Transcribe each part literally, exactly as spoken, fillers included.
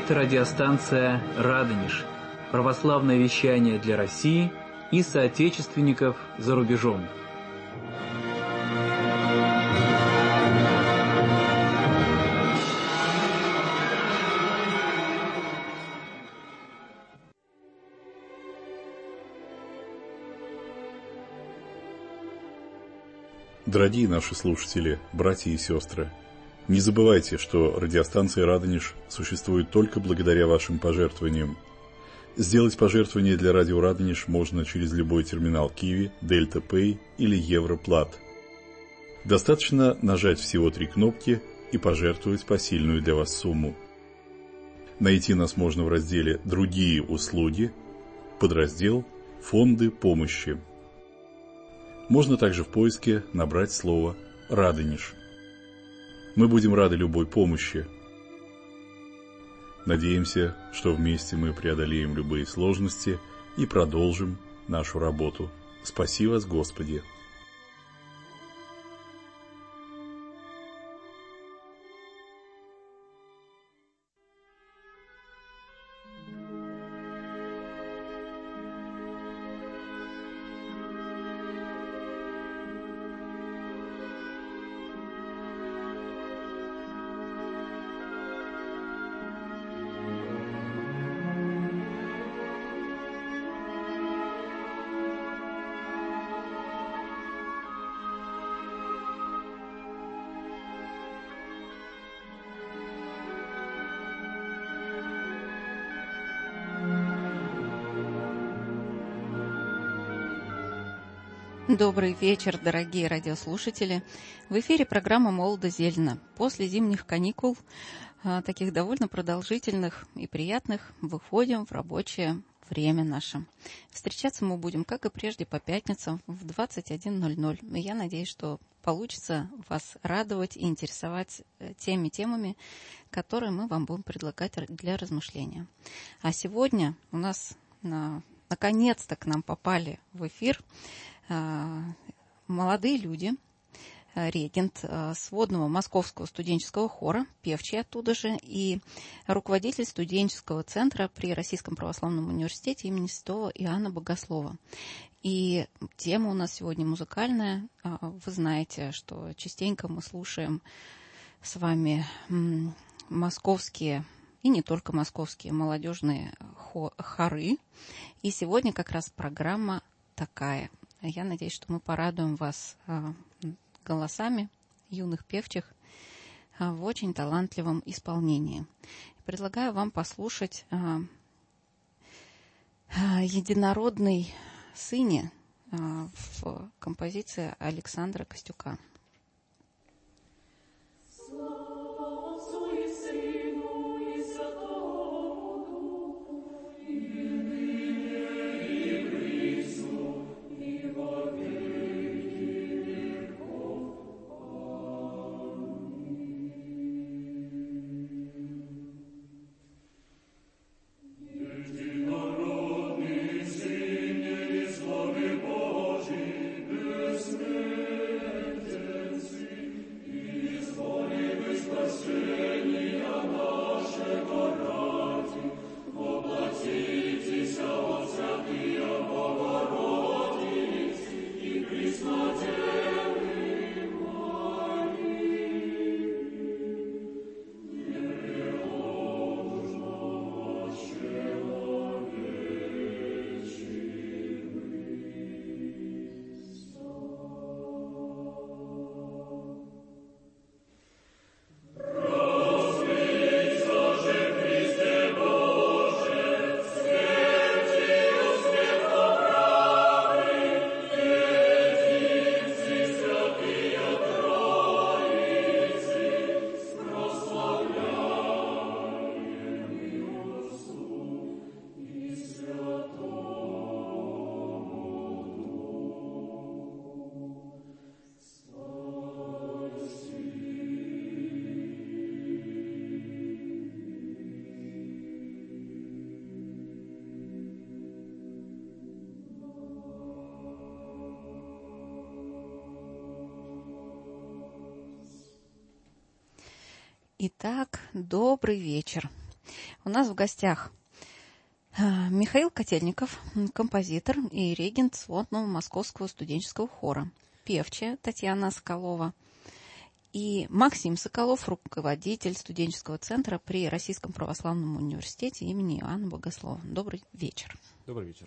Это радиостанция «Радонеж», православное вещание для России и соотечественников за рубежом. Дорогие наши слушатели, братья и сестры, не забывайте, что радиостанция «Радонеж» существует только благодаря вашим пожертвованиям. Сделать пожертвование для радио «Радонеж» можно через любой терминал Киви, Дельта Пэй или Европлат. Достаточно нажать всего три кнопки и пожертвовать посильную для вас сумму. Найти нас можно в разделе «Другие услуги», подраздел «Фонды помощи». Можно также в поиске набрать слово «Радонеж». Мы будем рады любой помощи. Надеемся, что вместе мы преодолеем любые сложности и продолжим нашу работу. Спаси вас, Господи! Добрый вечер, дорогие радиослушатели. В эфире программа «Молодо-зелено». После зимних каникул, таких довольно продолжительных и приятных, выходим в рабочее время наше. Встречаться мы будем, как и прежде, по пятницам в двадцать один ноль ноль. И я надеюсь, что получится вас радовать и интересовать теми темами, которые мы вам будем предлагать для размышления. А сегодня у нас на... наконец-то к нам попали в эфир молодые люди, регент сводного Московского студенческого хора, певчий оттуда же, и руководитель студенческого центра при Российском православном университете имени святого Иоанна Богослова. И тема у нас сегодня музыкальная. Вы знаете, что частенько мы слушаем с вами московские и не только московские молодежные хоры. И сегодня как раз программа такая. Я надеюсь, что мы порадуем вас голосами юных певчих в очень талантливом исполнении. Предлагаю вам послушать «Единородный сыне» в композиции Александра Костюка. Итак, добрый вечер. У нас в гостях Михаил Котельников, композитор и регент сводного Московского студенческого хора, певчая Татьяна Соколова и Максим Соколов, руководитель студенческого центра при Российском православном университете имени Иоанна Богослова. Добрый вечер. Добрый вечер.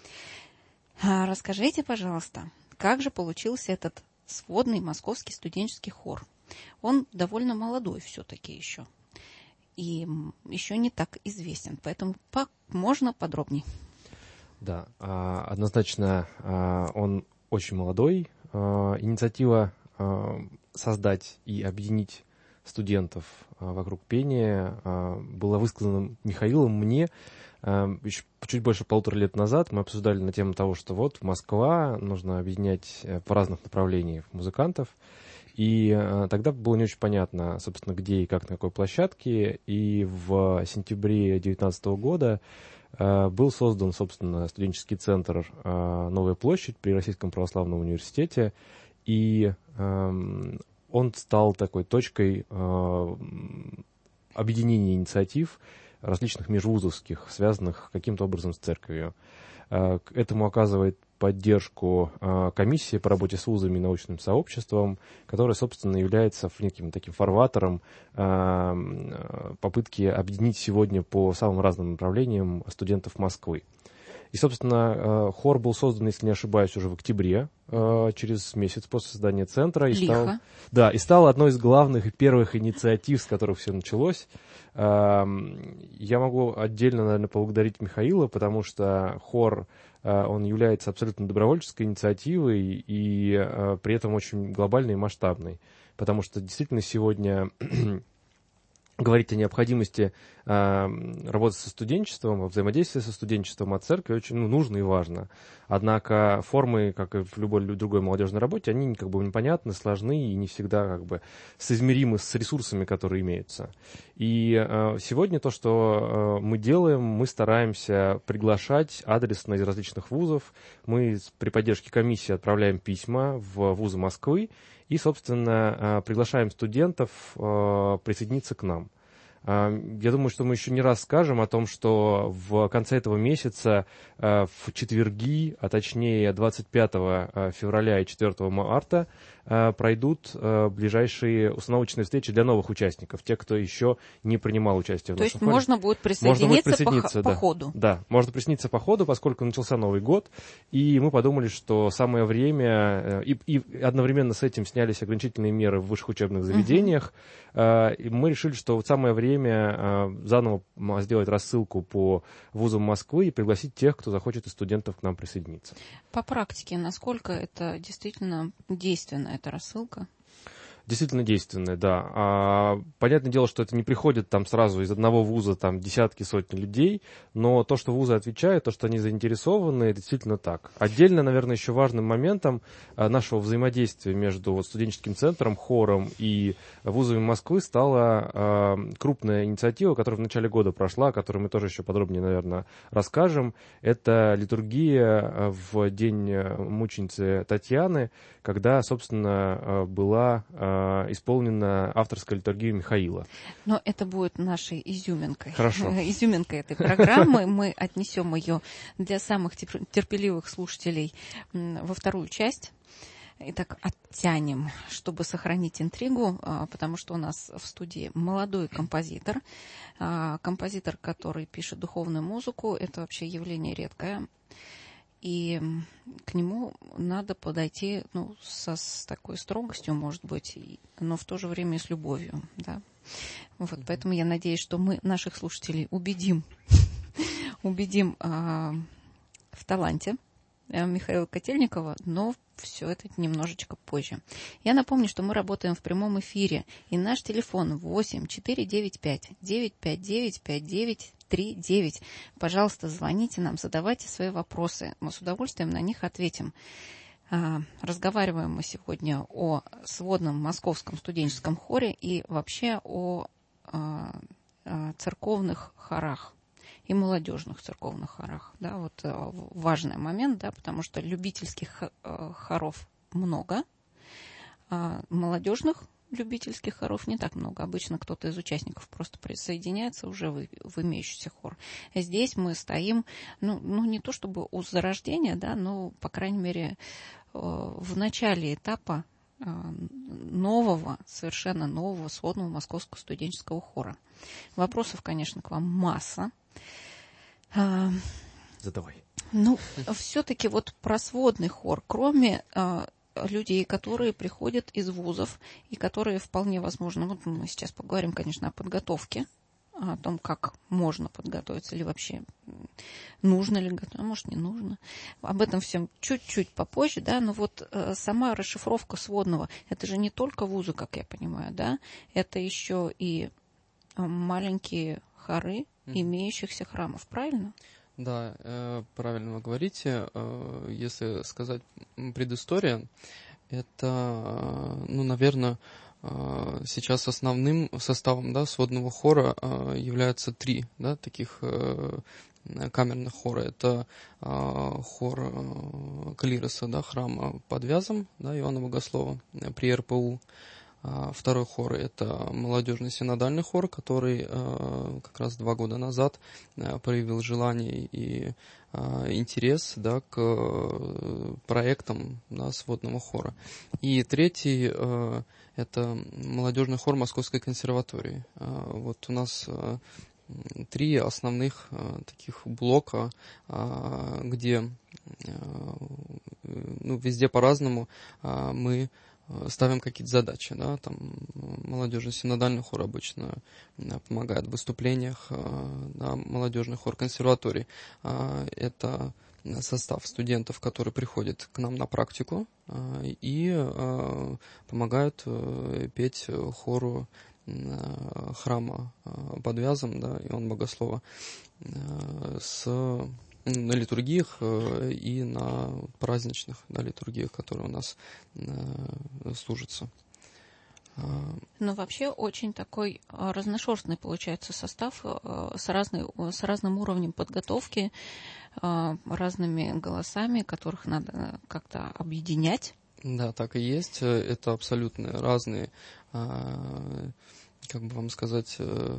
Расскажите, пожалуйста, как же получился этот сводный московский студенческий хор? Он довольно молодой все-таки еще. И еще не так известен, поэтому можно подробней. Да, однозначно он очень молодой. Инициатива создать и объединить студентов вокруг пения была высказана Михаилом мне еще чуть больше полутора лет назад. Мы обсуждали на тему того, что вот Москва, нужно объединять в разных направлениях музыкантов. И э, тогда было не очень понятно, собственно, где и как, на какой площадке. И в сентябре две тысячи девятнадцатого года э, был создан, собственно, студенческий центр э, «Новая площадь» при Российском православном университете. И э, он стал такой точкой э, объединения инициатив различных межвузовских, связанных каким-то образом с церковью. Э, к этому оказывает поддержку э, комиссии по работе с вузами и научным сообществом, которая, собственно, является неким таким фарватером э, попытки объединить сегодня по самым разным направлениям студентов Москвы. И, собственно, э, хор был создан, если не ошибаюсь, уже в октябре, э, через месяц после создания центра. И стал, да, и стал одной из главных и первых инициатив, с которых все началось. Э, я могу отдельно, наверное, поблагодарить Михаила, потому что хор, он является абсолютно добровольческой инициативой и э, при этом очень глобальной и масштабной. Потому что действительно сегодня говорить о необходимости э, работать со студенчеством, о взаимодействии со студенчеством от церкви очень ну, нужно и важно. Однако формы, как и в любой другой молодежной работе, они как бы непонятны, сложны и не всегда как бы соизмеримы с ресурсами, которые имеются. И э, сегодня то, что э, мы делаем, мы стараемся приглашать адресно из различных вузов. Мы при поддержке комиссии отправляем письма в вузы Москвы и, собственно, приглашаем студентов присоединиться к нам. Я думаю, что мы еще не раз скажем о том, что в конце этого месяца, в четверги, а точнее двадцать пятого февраля и четвёртого марта, пройдут ближайшие установочные встречи для новых участников, тех, кто еще не принимал участие в То нашем есть хоре. можно будет присоединиться, можно будет присоединиться по, да. по ходу? Да, можно присоединиться по ходу, поскольку начался Новый год, и мы подумали, что самое время, и, и одновременно с этим снялись ограничительные меры в высших учебных заведениях, uh-huh. и мы решили, что вот самое время заново сделать рассылку по вузам Москвы и пригласить тех, кто захочет из студентов к нам присоединиться. По практике, насколько это действительно действенно, эта рассылка? Действительно действенная, да. А, понятное дело, что это не приходит там сразу из одного вуза там десятки, сотни людей, но то, что вузы отвечают, то, что они заинтересованы, действительно так. Отдельно, наверное, еще важным моментом а, нашего взаимодействия между вот, студенческим центром, хором и вузами Москвы стала а, крупная инициатива, которая в начале года прошла, о которой мы тоже еще подробнее, наверное, расскажем. Это литургия в день мученицы Татьяны, когда, собственно, была исполнена авторская литургия Михаила. Но это будет нашей изюминкой. Хорошо. Изюминкой этой программы. Мы отнесем ее для самых терпеливых слушателей во вторую часть. Итак, оттянем, чтобы сохранить интригу, потому что у нас в студии молодой композитор. Композитор, который пишет духовную музыку. Это вообще явление редкое. И к нему надо подойти ну, со, с такой строгостью, может быть, но в то же время и с любовью. Да? Вот, поэтому я надеюсь, что мы наших слушателей убедим, убедим а, в таланте Михаила Котельникова, но все это немножечко позже. Я напомню, что мы работаем в прямом эфире, и наш телефон восемь четыре девять пять девять пять девять пять девять три девять. Пожалуйста, звоните нам, задавайте свои вопросы. Мы с удовольствием на них ответим. Разговариваем мы сегодня о сводном московском студенческом хоре и вообще о церковных хорах и молодежных церковных хорах. Да, вот важный момент, да, потому что любительских хоров много, а молодежных любительских хоров не так много. Обычно кто-то из участников просто присоединяется уже в, в имеющийся хор. Здесь мы стоим, ну, ну, не то чтобы у зарождения, да, но, по крайней мере, в начале этапа нового, совершенно нового сводного московского студенческого хора. Вопросов, конечно, к вам масса. Задавай. Ну, все-таки вот про сводный хор, кроме а, людей, которые приходят из вузов и которые вполне возможно, вот мы сейчас поговорим, конечно, о подготовке, о том, как можно подготовиться или вообще нужно ли готовиться, а может, не нужно. Об этом всем чуть-чуть попозже, да, но вот э, сама расшифровка сводного, это же не только вузы, как я понимаю, да, это еще и маленькие хоры mm-hmm. имеющихся храмов, правильно? Да, э, правильно вы говорите. Э, если сказать предыстория, это, ну, наверное, э, сейчас основным составом, да, сводного хора э, являются три, да, таких э, камерных хора. Это э, хор э, Клироса, да, храма под Вязом, да, Иоанна Богослова э, при эр пэ у. Второй хор – это молодежный синодальный хор, который э, как раз два года назад э, проявил желание и э, интерес, да, к э, проектам, да, сводного хора. И третий э, – это молодежный хор Московской консерватории. Э, вот у нас э, три основных э, таких блока, э, где э, ну, везде по-разному э, мы ставим какие-то задачи, да, там молодежный синодальный хор обычно помогает в выступлениях, да, молодежный хор консерваторий. Это состав студентов, которые приходят к нам на практику и помогают петь хору храма под Вязом, да, Иоанна Богослова, с на литургиях и на праздничных, да, литургиях, которые у нас э, служатся. Ну, вообще очень такой разношерстный получается состав с, разной, с разным уровнем подготовки, разными голосами, которых надо как-то объединять. Да, так и есть. Это абсолютно разные, как бы вам сказать,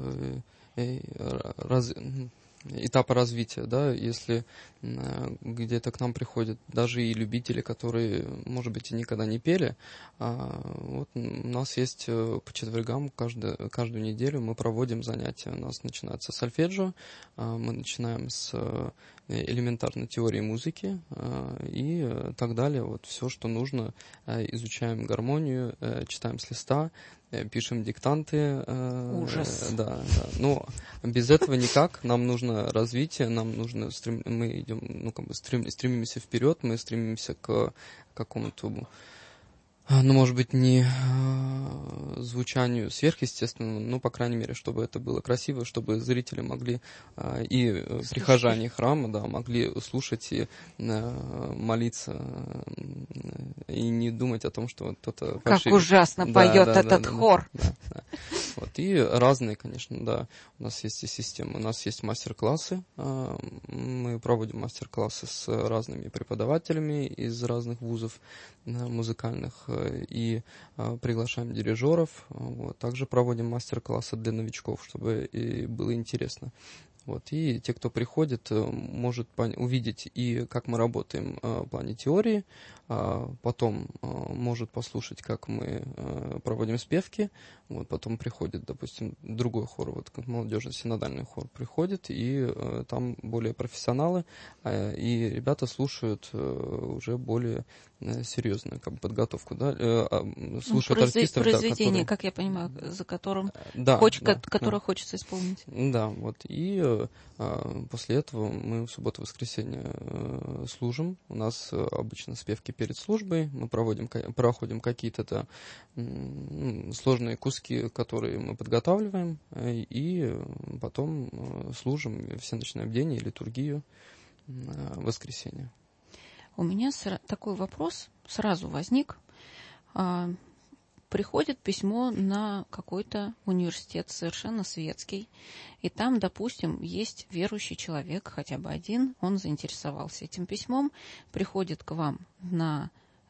раз... этапа развития, да, если э, где-то к нам приходят даже и любители, которые, может быть, и никогда не пели, а, вот у нас есть по четвергам каждую, каждую неделю мы проводим занятия. У нас начинается сольфеджио, а, мы начинаем с элементарной теории музыки а, и так далее. Вот все, что нужно, а, изучаем гармонию, а, читаем с листа, пишем диктанты. Ужас. Э, да, да. Но без этого никак. Нам нужно развитие, нам нужно стрем... мы идем, ну, как бы стрем... стремимся вперед, мы стремимся к какому-то, ну, может быть, не э, звучанию сверхъестественному, но, по крайней мере, чтобы это было красиво, чтобы зрители могли, э, и э, прихожане храма, да, могли слушать и э, молиться, э, и не думать о том, что вот кто-то... Как фальшивит. Ужасно да, поет да, этот да, хор. Да, да, да. Вот, и разные, конечно, да, у нас есть и системы, у нас есть мастер-классы, э, мы проводим мастер-классы с разными преподавателями из разных вузов э, музыкальных, и а, приглашаем дирижеров. Вот. Также проводим мастер-классы для новичков, чтобы и было интересно. Вот. И те, кто приходит, может увидеть и как мы работаем а, в плане теории, а, потом а, может послушать, как мы а, проводим спевки. Вот. Потом приходит, допустим, другой хор, вот как молодежный синодальный хор приходит, и а, там более профессионалы, а, и ребята слушают а, уже более а, серьезную как бы, подготовку, да, а, слушают ну, артистов, произведение, да, которые... как я понимаю, за которым да, хоч, да, которое да. хочется исполнить. Да, вот, и а, после этого мы в субботу-воскресенье а, служим. У нас а, обычно спевки перед службой. Мы проводим, проходим какие-то да, м, сложные куски, которые мы подготавливаем, и потом а, служим всеночное бдение, литургию а, в воскресенье. У меня такой вопрос сразу возник. А, приходит письмо на какой-то университет совершенно светский, и там, допустим, есть верующий человек, хотя бы один, он заинтересовался этим письмом, приходит к вам на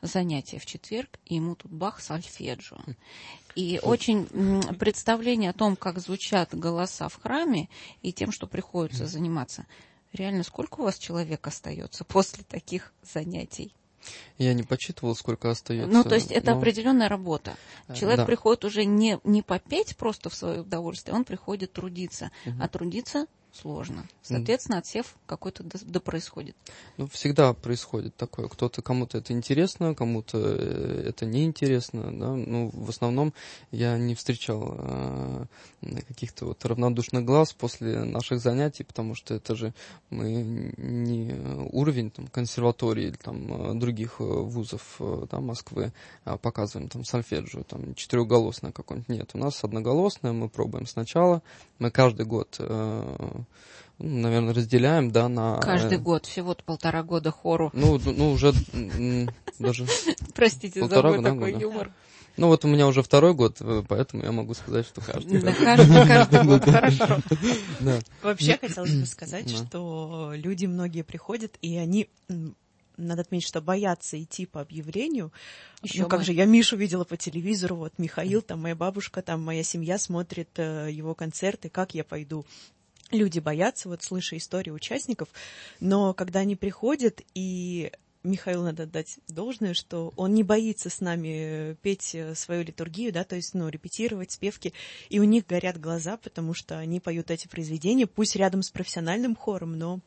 занятие в четверг, и ему тут бах сольфеджио. И очень представление о том, как звучат голоса в храме, и тем, что приходится заниматься. Реально, сколько у вас человек остается после таких занятий? Я не подсчитывал, сколько остается. Ну, то есть это но... определенная работа. Человек да. приходит уже не, не попеть просто в свое удовольствие, он приходит трудиться. Угу. А трудиться сложно. Соответственно, отсев какой-то да, да происходит. Ну, всегда происходит такое. Кто-то, кому-то это интересно, кому-то это неинтересно. Да? Ну, в основном я не встречал э, каких-то вот равнодушных глаз после наших занятий, потому что это же мы не уровень там, консерватории или там, других вузов да, Москвы показываем там сольфеджио, там четырехголосное какое-нибудь. Нет, у нас одноголосное, мы пробуем сначала. Мы каждый год... Э, наверное, разделяем, да, на... Каждый год, всего-то полтора года хору. Ну, ну уже даже... Простите за мой такой юмор. Ну, вот у меня уже второй год, поэтому я могу сказать, что каждый год. Каждый год, хорошо. Вообще, хотелось бы сказать, что люди многие приходят, и они... Надо отметить, что боятся идти по объявлению. Еще ну, как мы. же, я Мишу видела по телевизору, вот Михаил, там моя бабушка, там моя семья смотрит э, его концерты, как я пойду? Люди боятся, вот слыша истории участников, но когда они приходят, и Михаилу надо отдать должное, что он не боится с нами петь свою литургию, да, то есть, ну, репетировать спевки, и у них горят глаза, потому что они поют эти произведения, пусть рядом с профессиональным хором, но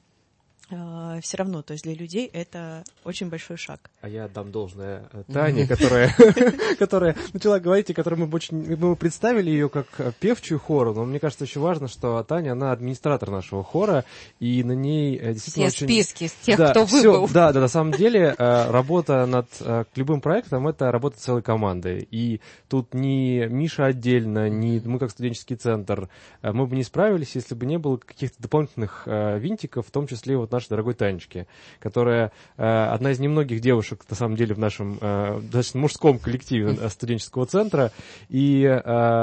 Uh, все равно, то есть для людей это очень большой шаг. А я отдам должное Тане, которая, которая начала говорить, и которую мы очень, мы представили ее как певчую хору, но мне кажется, очень важно, что Таня, она администратор нашего хора, и на ней действительно все очень... списки с тех, да, кто все, выбыл. Да, да, на самом деле работа над любым проектом — это работа целой команды, и тут ни Миша отдельно, ни мы как студенческий центр, мы бы не справились, если бы не было каких-то дополнительных винтиков, в том числе вот нашей дорогой Танечки, которая э, одна из немногих девушек, на самом деле, в нашем э, достаточно мужском коллективе студенческого центра. И э,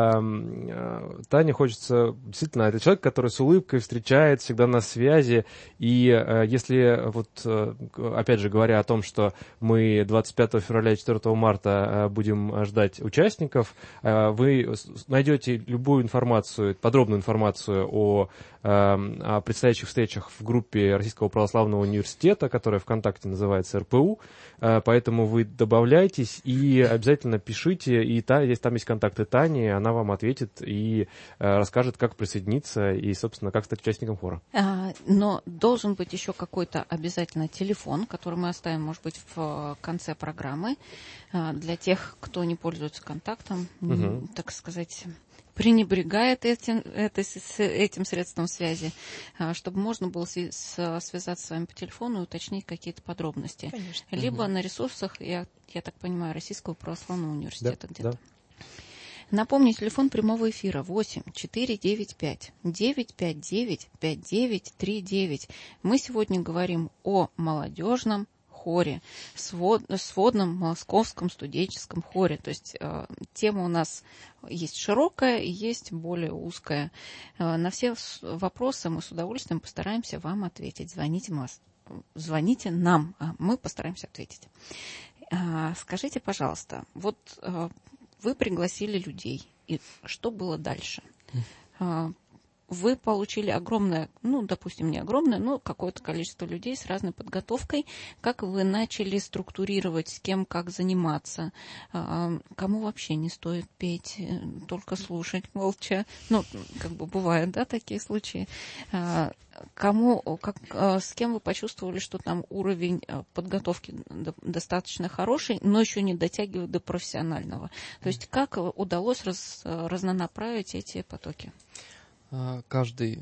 э, Тане хочется... Действительно, это человек, который с улыбкой встречает, всегда на связи. И э, если, вот, э, опять же, говоря о том, что мы двадцать пятого февраля и четвёртого марта э, будем ждать участников, э, вы найдете любую информацию, подробную информацию о, э, о предстоящих встречах в группе Российского православного университета, которая ВКонтакте называется эр пэ у, поэтому вы добавляйтесь и обязательно пишите, и та, здесь, там есть контакты Тани, она вам ответит и расскажет, как присоединиться и, собственно, как стать участником хора. А, но должен быть еще какой-то обязательно телефон, который мы оставим, может быть, в конце программы, для тех, кто не пользуется контактом, угу. так сказать... пренебрегает этим, это, этим средством связи, чтобы можно было связаться с вами по телефону и уточнить какие-то подробности. Конечно. Либо угу. на ресурсах, я, я так понимаю, Российского православного университета да, где-то. Да. Напомню, телефон прямого эфира восемь четыре девять пять девять пять девять пять девять три девять. Мы сегодня говорим о молодежном хоре, свод, сводном московском студенческом хоре. То есть э, тема у нас есть широкая и есть более узкая. Э, на все вопросы мы с удовольствием постараемся вам ответить. Звоните, нас, звоните нам, а мы постараемся ответить. Э, скажите, пожалуйста, вот э, вы пригласили людей, и что было дальше? Э, Вы получили огромное, ну, допустим, не огромное, но какое-то количество людей с разной подготовкой. Как вы начали структурировать, с кем как заниматься? Кому вообще не стоит петь, только слушать молча? Ну, как бы бывают, да, такие случаи. Кому, как, с кем вы почувствовали, что там уровень подготовки достаточно хороший, но еще не дотягивает до профессионального? То есть как удалось раз, разнонаправить эти потоки? Каждый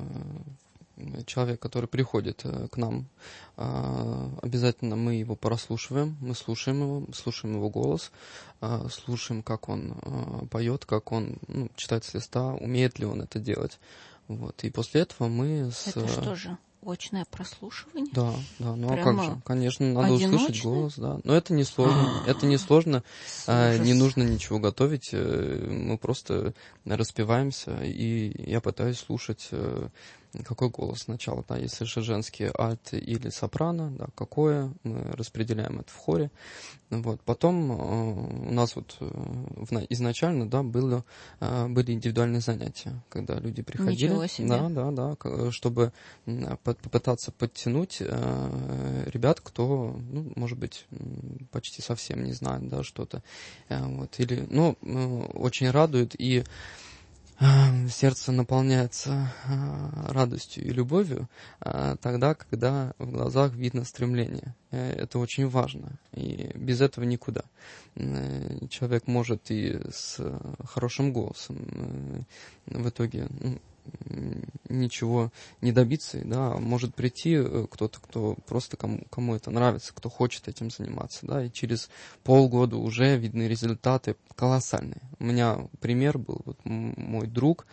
человек, который приходит к нам, обязательно мы его прослушиваем, мы слушаем его, слушаем его голос, слушаем, как он поет, как он ну, читает с листа, умеет ли он это делать. Вот. И после этого мы... С... Это что же? Очное прослушивание? Да, да, ну Прямо а как же? Конечно, надо одиночное? услышать голос, да. Но это не сложно, это не сложно, а, не нужно ничего готовить, мы просто распеваемся, и я пытаюсь слушать какой голос сначала, да, если же женский альт или сопрано, да, какое, мы распределяем это в хоре. Вот. Потом э, у нас вот э, в, изначально, да, было, э, были индивидуальные занятия, когда люди приходили. Ничего себе. Да, да, да, чтобы под, попытаться подтянуть э, ребят, кто, ну, может быть, почти совсем не знает, да, что-то. Э, вот. Или, ну, э, очень радует и сердце наполняется радостью и любовью тогда, когда в глазах видно стремление. Это очень важно, и без этого никуда. Человек может и с хорошим голосом в итоге, ну, ничего не добиться, да, может прийти кто-то, кто просто кому, кому это нравится, кто хочет этим заниматься, да, и через полгода уже видны результаты колоссальные. У меня пример был, вот мой друг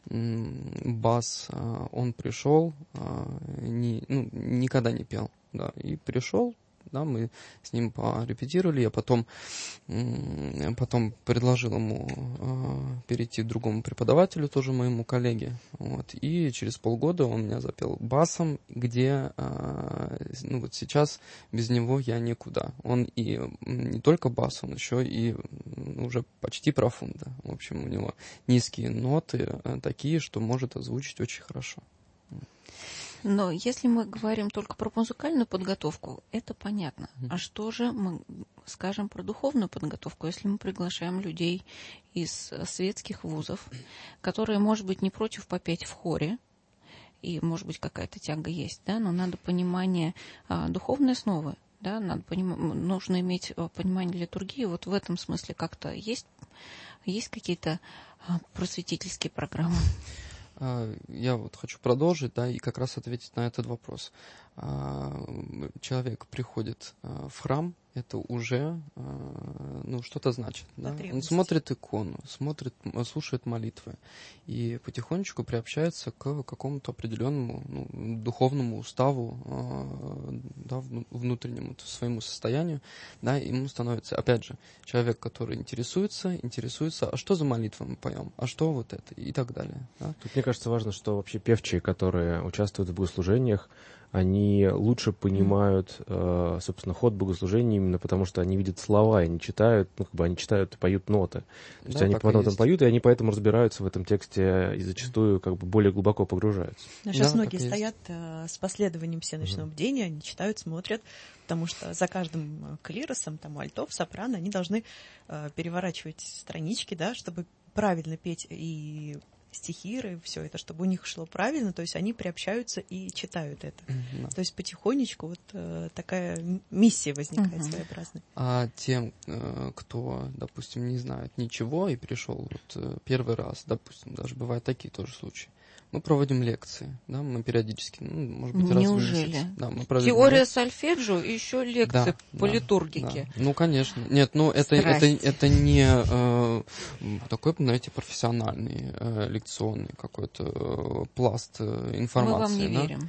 бас, он пришел, не, ну, никогда не пел, да, и пришел. Да, мы с ним порепетировали, я потом, потом предложил ему э, перейти к другому преподавателю, тоже моему коллеге. Вот, и через полгода он меня запел басом, где э, ну, вот сейчас без него я никуда. Он и не только бас, он еще и уже почти профунда. В общем, у него низкие ноты э, такие, что может озвучить очень хорошо. Но если мы говорим только про музыкальную подготовку, это понятно. А что же мы скажем про духовную подготовку, если мы приглашаем людей из светских вузов, которые, может быть, не против попеть в хоре, и, может быть, какая-то тяга есть, да, но надо понимание а, духовной основы, да, надо поним... нужно иметь понимание литургии. Вот в этом смысле как-то есть, есть какие-то а, просветительские программы? Я вот хочу продолжить, да, и как раз ответить на этот вопрос. Человек приходит в храм, это уже, ну, что-то значит. Да? Он смотрит икону, смотрит, слушает молитвы и потихонечку приобщается к какому-то определенному, ну, духовному уставу, да, внутреннему своему состоянию, да, и ему становится, опять же, человек, который интересуется, интересуется, а что за молитвы мы поем, а что вот это, и так далее. Да? Тут, мне кажется, важно, что вообще певчие, которые участвуют в богослужениях, они лучше понимают, э, собственно, ход богослужения именно потому, что они видят слова и не читают, ну, как бы они читают и поют ноты. То да, есть они по нотам поют, и они поэтому разбираются в этом тексте и зачастую как бы более глубоко погружаются. Но сейчас да, многие стоят э, с последованием всеночного угу. бдения, они читают, смотрят, потому что за каждым клиросом, там, альтов, сопрано, они должны э, переворачивать странички, да, чтобы правильно петь и стихиры, все это, чтобы у них шло правильно, то есть они приобщаются и читают это. Mm-hmm. То есть потихонечку вот э, такая миссия возникает mm-hmm. своеобразная. А тем, э, кто, допустим, не знает ничего и пришел вот э, первый раз, допустим, даже бывают такие тоже случаи, мы проводим лекции, да, мы периодически, ну, может быть, раз Неужели? в месяц. Да, мы Теория лекции. Сольфеджио и еще лекции да, по да, литургике. Да. Ну, конечно. Нет, ну, это, это, это не э, такой, знаете, профессиональный, э, лекционный какой-то э, пласт э, информации. Мы вам не да? верим.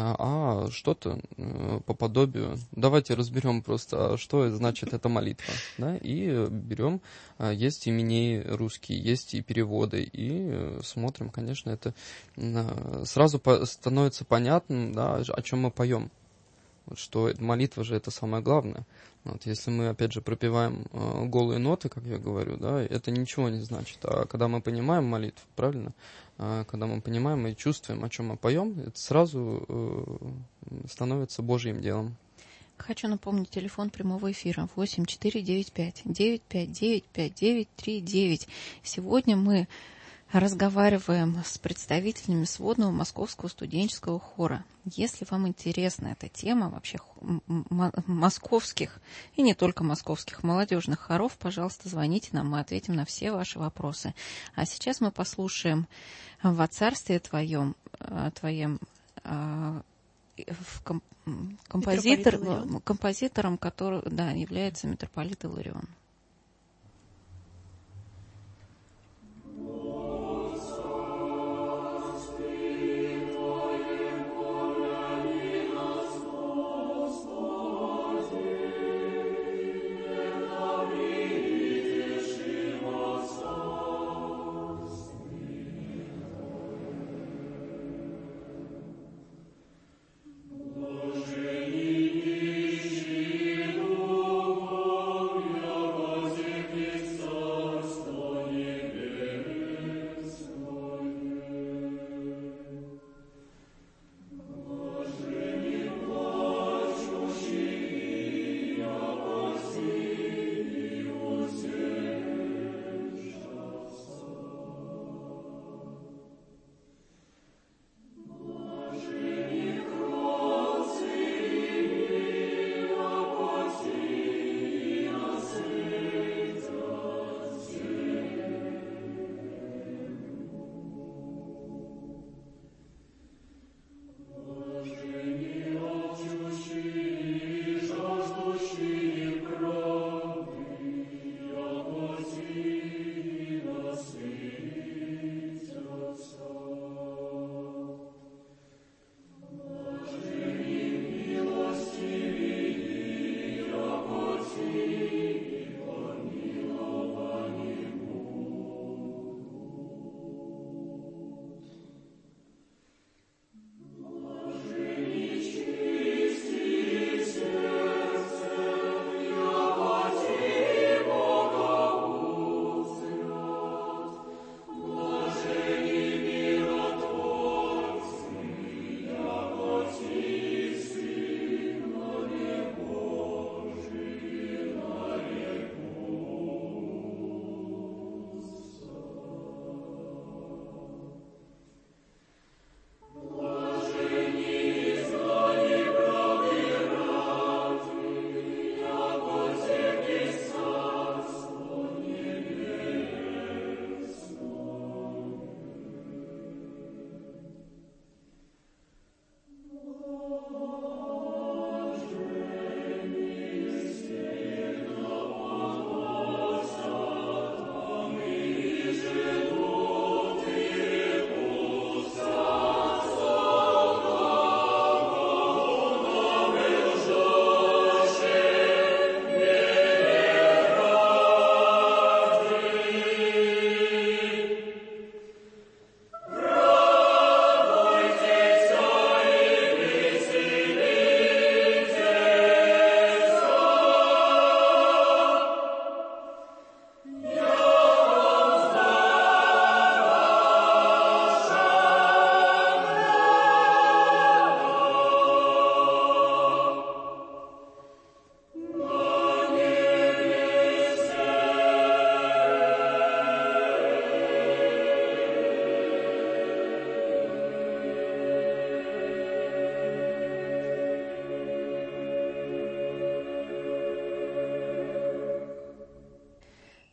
А что-то э, по подобию. Давайте разберем просто, что значит эта молитва. Да? И берем, э, есть имени русские, есть и переводы, и э, смотрим, конечно, это э, сразу по- становится понятным, да, о чем мы поем. Вот, что молитва же это самое главное. Вот, если мы, опять же, пропеваем э, голые ноты, как я говорю, да, это ничего не значит. А когда мы понимаем молитву, правильно, э, когда мы понимаем и чувствуем, о чем мы поем, это сразу э, становится Божьим делом. Хочу напомнить телефон прямого эфира восемь четыре девять пять девять пять девять пять девять три девять. Сегодня мы разговариваем с представителями сводного московского студенческого хора. Если вам интересна эта тема вообще московских и не только московских молодежных хоров, пожалуйста, звоните нам, мы ответим на все ваши вопросы. А сейчас мы послушаем «Во царстве твоем», твоем композитор, композитором, который, да, является митрополит Иларион.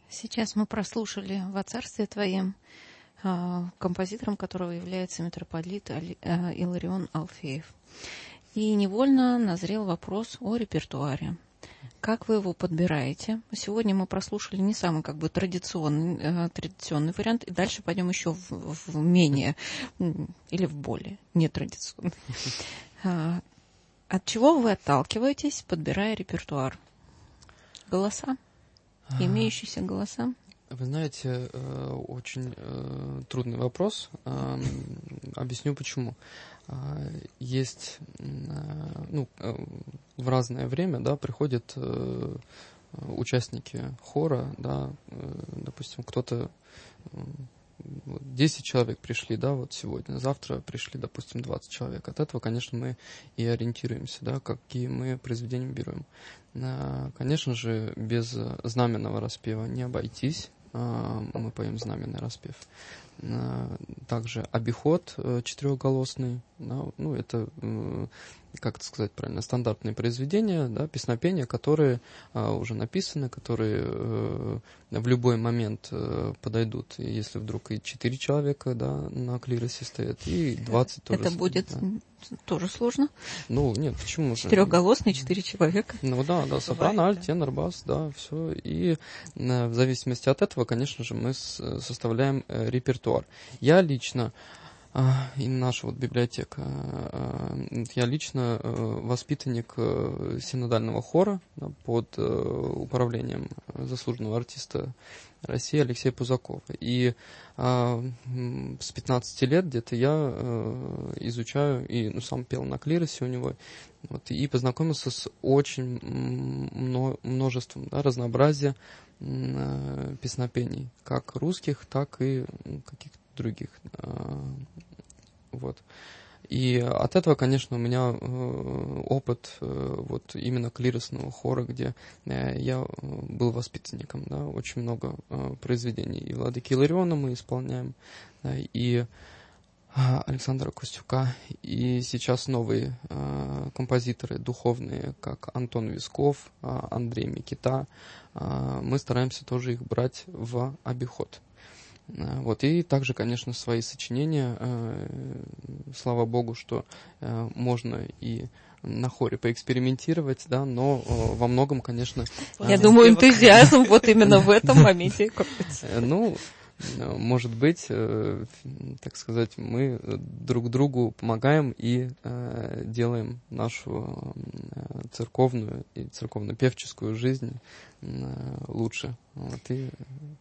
Сейчас мы прослушали «Во царстве Твоем», композитором которого является митрополит Иларион Алфеев. И невольно назрел вопрос о репертуаре. Как вы его подбираете? Сегодня мы прослушали не самый как бы традиционный, традиционный вариант, и дальше пойдем еще в, в менее или в более нетрадиционный. От чего вы отталкиваетесь, подбирая репертуар? Голоса? Имеющиеся голоса? Вы знаете, очень трудный вопрос. Объясню почему. Есть, ну, в разное время, да, приходят участники хора, да, допустим, кто-то, десять человек пришли, да, вот сегодня, завтра пришли, допустим, двадцать человек. От этого, конечно, мы и ориентируемся, да, какие мы произведения берем. Конечно же, без знаменного распева не обойтись. Мы поем знаменный распев. Также обиход четырехголосный, да, ну, это, как это сказать правильно, стандартные произведения, да, песнопения, которые а, уже написаны, которые э, в любой момент э, подойдут. И если вдруг и четыре человека, да, на клиросе стоят, и двадцать тоже. Это будет да. тоже сложно? Ну, нет, почему же? Четырехголосные четыре человека. Ну да, да, сопрано, альт, тенор, бас, да, все. И э, в зависимости от этого, конечно же, мы с, составляем э, репертуар. Я лично и наша вот библиотека. Я лично воспитанник синодального хора под управлением заслуженного артиста России Алексея Пузакова. И с пятнадцати лет где-то я изучаю, и ну, сам пел на клиросе у него, вот, и познакомился с очень множеством, да, разнообразия песнопений, как русских, так и каких-то других. Вот. И от этого, конечно, у меня опыт вот именно клиросного хора, где я был воспитанником, да, очень много произведений. И Владыки Илариона мы исполняем, да, и Александра Костюка, и сейчас новые композиторы духовные, как Антон Висков, Андрей Микита. Мы стараемся тоже их брать в обиход. Вот, и также, конечно, свои сочинения. Слава Богу, что можно и на хоре поэкспериментировать, да, но во многом, конечно... Я думаю, энтузиазм вот именно в этом моменте. Ну, может быть, так сказать, мы друг другу помогаем и делаем нашу церковную и церковно-певческую жизнь лучше. Вот, и...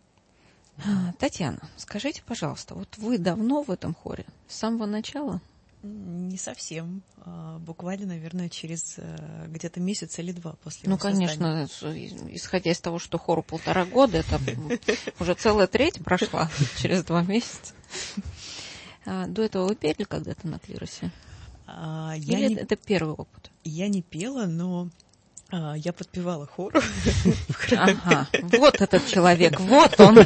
Татьяна, скажите, пожалуйста, вот вы давно в этом хоре? С самого начала? Не совсем. Буквально, наверное, через где-то месяц или два после его Ну, конечно, создания. Исходя из того, что хору полтора года, это уже целая треть прошла через два месяца. До этого вы пели когда-то на клиросе? Или это первый опыт? Я не пела, но... А, я подпевала хору. Ага, вот этот человек, вот он.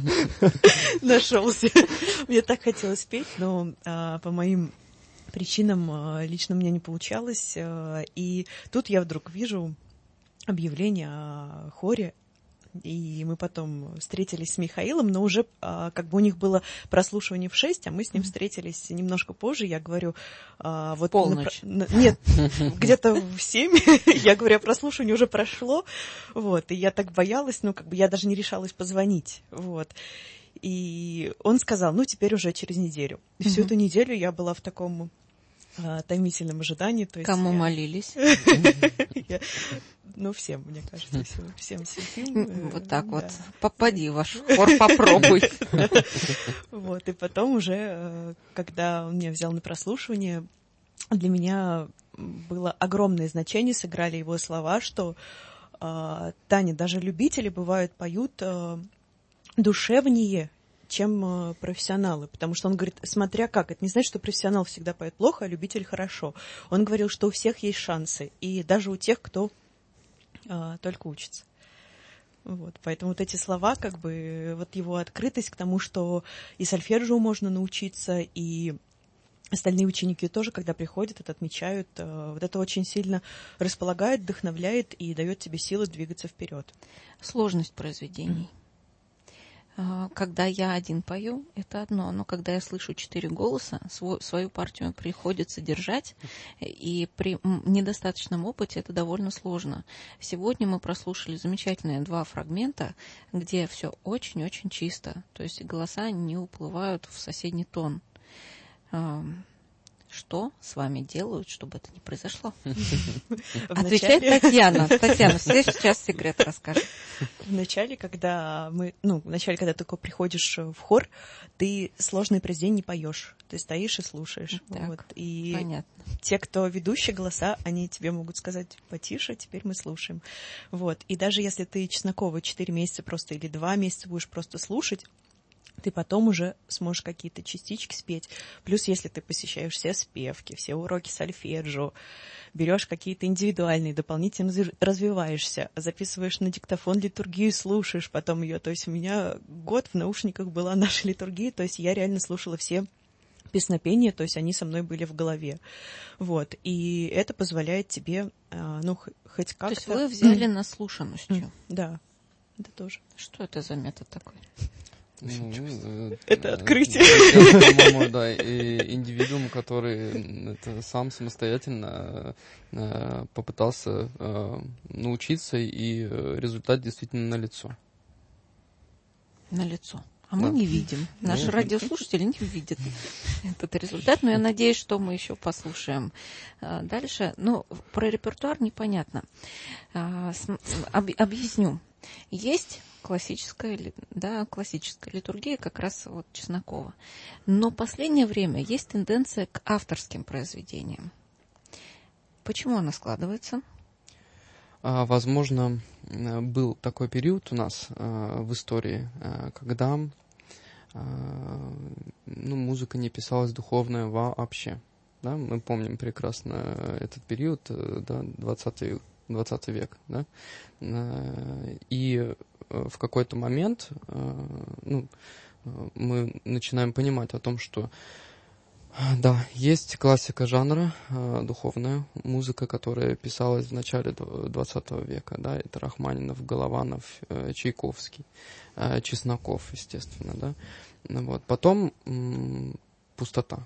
Нашелся. Мне так хотелось петь, но а, по моим причинам а, лично у меня не получалось. А, и тут я вдруг вижу объявление о хоре. И мы потом встретились с Михаилом, но уже а, как бы у них было прослушивание в шесть, а мы с ним встретились немножко позже. Я говорю... А, вот полночь. На, на, нет, где-то в семь. Я говорю, прослушивание уже прошло. Вот, и я так боялась, ну, как бы я даже не решалась позвонить. Вот. И он сказал, ну, теперь уже через неделю. И всю эту неделю я была в таком... томительном ожидании. То есть Кому я... молились? Ну, всем, мне кажется, всем святым. Вот так вот. Попади в ваш хор, попробуй. Вот, и потом уже, когда он меня взял на прослушивание, для меня было огромное значение, сыграли его слова, что Таня, даже любители, бывают, поют душевнее, чем профессионалы. Потому что он говорит, смотря как, это не значит, что профессионал всегда поет плохо, а любитель хорошо. Он говорил, что у всех есть шансы, и даже у тех, кто а, только учится. Вот, поэтому вот эти слова, как бы, вот его открытость к тому, что и сольфеджио можно научиться, и остальные ученики тоже, когда приходят, это отмечают, вот это очень сильно располагает, вдохновляет и дает тебе силы двигаться вперед. Сложность произведений. Когда я один пою, это одно, но когда я слышу четыре голоса, свой, свою партию приходится держать, и при недостаточном опыте это довольно сложно. Сегодня мы прослушали замечательные два фрагмента, где все очень-очень чисто, то есть голоса не уплывают в соседний тон. Что с вами делают, чтобы это не произошло? Отвечает Татьяна. Татьяна, все сейчас секрет расскажет. Вначале, когда мы, ну, вначале, когда только приходишь в хор, ты сложные произведения не поешь. Ты стоишь и слушаешь. Так, вот. И понятно. Те, кто ведущие голоса, они тебе могут сказать: потише, теперь мы слушаем. Вот. И даже если ты Чеснокова четыре месяца просто или два месяца будешь просто слушать, ты потом уже сможешь какие-то частички спеть. Плюс, если ты посещаешь все спевки, все уроки сольфеджио, берешь какие-то индивидуальные, дополнительно развиваешься, записываешь на диктофон литургию, слушаешь потом ее. То есть у меня год в наушниках была наша литургия, то есть я реально слушала все песнопения, то есть они со мной были в голове. Вот. И это позволяет тебе, ну, хоть как-то... То есть вы взяли наслушанностью. Да, это тоже. Что это за метод такой? Ну, это открытие. По-моему, да, и индивидуум, который это сам самостоятельно попытался научиться, и результат действительно налицо. Налицо. А мы да. не видим. Наши ну, радиослушатели не видят этот результат, но я надеюсь, что мы еще послушаем дальше. Ну, про репертуар непонятно. Объясню. Есть классическая, да, классическая литургия, как раз вот Чеснокова. Но в последнее время есть тенденция к авторским произведениям. Почему она складывается? А, возможно, был такой период у нас а, в истории, а, когда а, ну, музыка не писалась духовная вообще. Да? Мы помним прекрасно этот период, да, двадцатый век. Да? И в какой-то момент ну, мы начинаем понимать о том, что да, есть классика жанра, духовная музыка, которая писалась в начале двадцатого века. Да? Это Рахманинов, Голованов, Чайковский, Чесноков, естественно. Да? Вот. Потом м- пустота.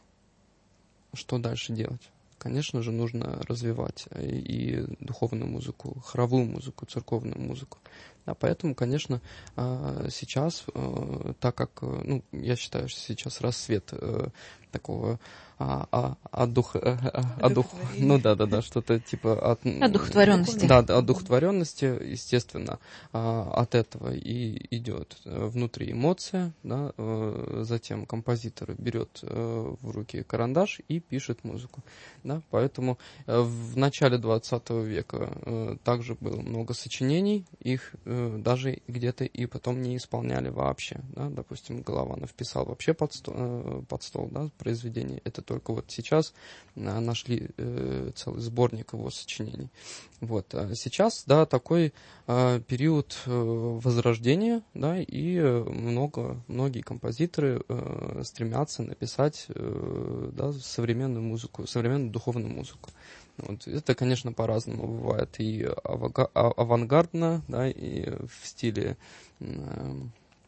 Что дальше делать? Конечно же, нужно развивать и духовную музыку, хоровую музыку, церковную музыку. Да, поэтому, конечно, сейчас, так как, ну, я считаю, что сейчас расцвет такого а, а, одух, а, одух, ну да, да, да, что-то типа от, одухотворенности. Да, одухотворенности, естественно, от этого и идет внутри эмоция, да, затем композитор берет в руки карандаш и пишет музыку, да, поэтому в начале двадцатого века также было много сочинений, их даже где-то и потом не исполняли вообще, да, допустим, Голованов писал вообще под стол, под стол, да, произведение, это только вот сейчас нашли э, целый сборник его сочинений. Вот. А сейчас, да, такой э, период э, возрождения, да, и много, многие композиторы э, стремятся написать э, да, современную музыку, современную духовную музыку. Вот. Это, конечно, по-разному бывает. И авага- авангардно, да, и в стиле... Э,